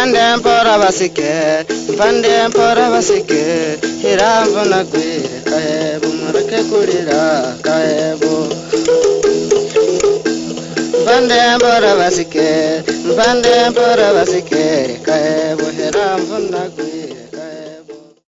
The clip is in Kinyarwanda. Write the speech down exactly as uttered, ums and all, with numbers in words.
Mpande mpora basike, mpande mpora basike, hiramvu nagwire kahebu mureke kurira kahebu. Mpande mpora basike, mpande mpora basike, kahebu hiramvu nagwire.